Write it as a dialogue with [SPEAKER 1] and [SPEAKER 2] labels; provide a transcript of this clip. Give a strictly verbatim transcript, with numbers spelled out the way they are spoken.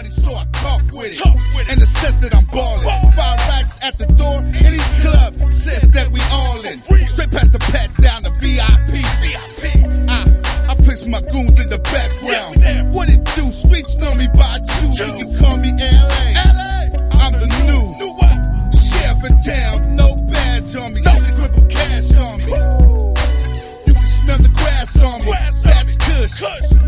[SPEAKER 1] money, so I talk with it. In the sense that I'm ballin'. Five racks at the door, any club says that we all in. Straight past the pat down to V I P. I, I place my goons in the background. What it do? Streets know me by two. You can call me L A. I'm the new sheriff in town. No badge on me, no grip of cash on me. You can smell the grass on me. That's kush.